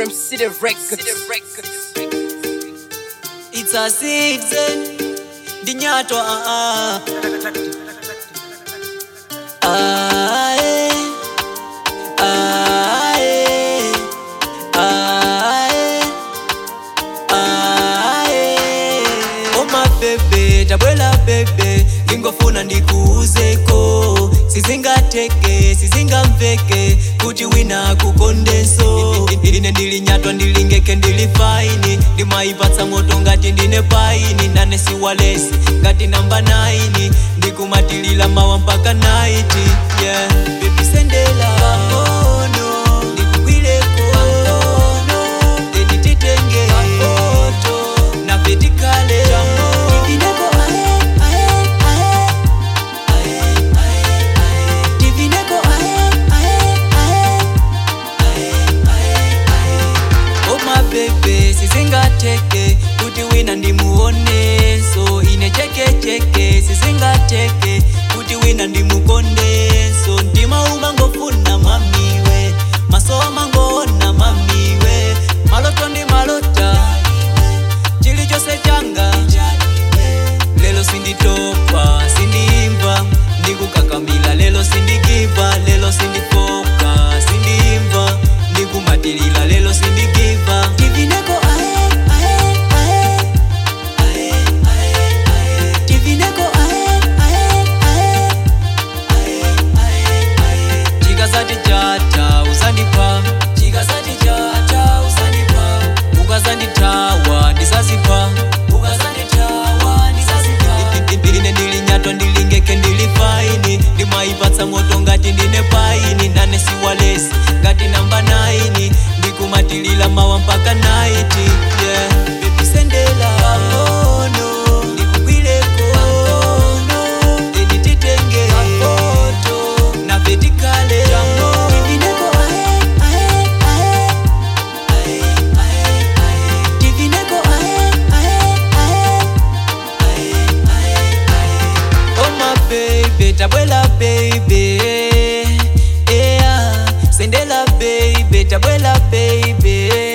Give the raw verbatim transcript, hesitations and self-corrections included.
From City Records. It's a season, Dinyato ah ah ah ah ah. Oh my baby, tabwela baby, lingofuna ndikuuzeko, sizingateke sizingamveke kuti wina kukondenso. Ine ndilinyatwa ndilingeke ndilifaini, ndimaipatsa moto ngati ndine paini, nane siwalesi ngati namba nine, ndikumatilila mawa mpaka night. Yeah, baby sendela mahono, ndikukwileko mahono, ndititenge mafoto na petikale divineko ae ae ae ae ae ae divineko ae ae ae ae ae. Oh my baby, sizingateke kuti wina ndimuone, so ine cheke cheke sizingateke kuti wina ndimukonde, so ndima umangofuna mamiwe, maso amangoona mamiwe, maloto ndi malota chili chose changa. Lelo sinditopa sindimva ndikukakamila, lelo sindigiva, lelo sindifoka sindimva ndikumatilila, lelo sindigiva. Divineko ae ae ae ae ae ae divineko ae ae ae ae ae ae. Chikazati chata uzandipa, chikazati chata uzandipa, ukazanditawa ndisazipa, ukazanditawa ndisazipa. Ine ndilinyatwa ndilingeke ndilifaini, ndimaipatsa moto ngati ndine paini, nane siwalesi ngati namba nine, ndikumatilila mawa mpaka night. Yeah, baby sendela mahono, ndikukwileko mahono, ndititenge mafoto na petikale divineko ae ae ae ae ae ae divineko ae ae ae ae ae ae. Oh my baby, tabwela baby, yeah, sendela baby, tabwela baby.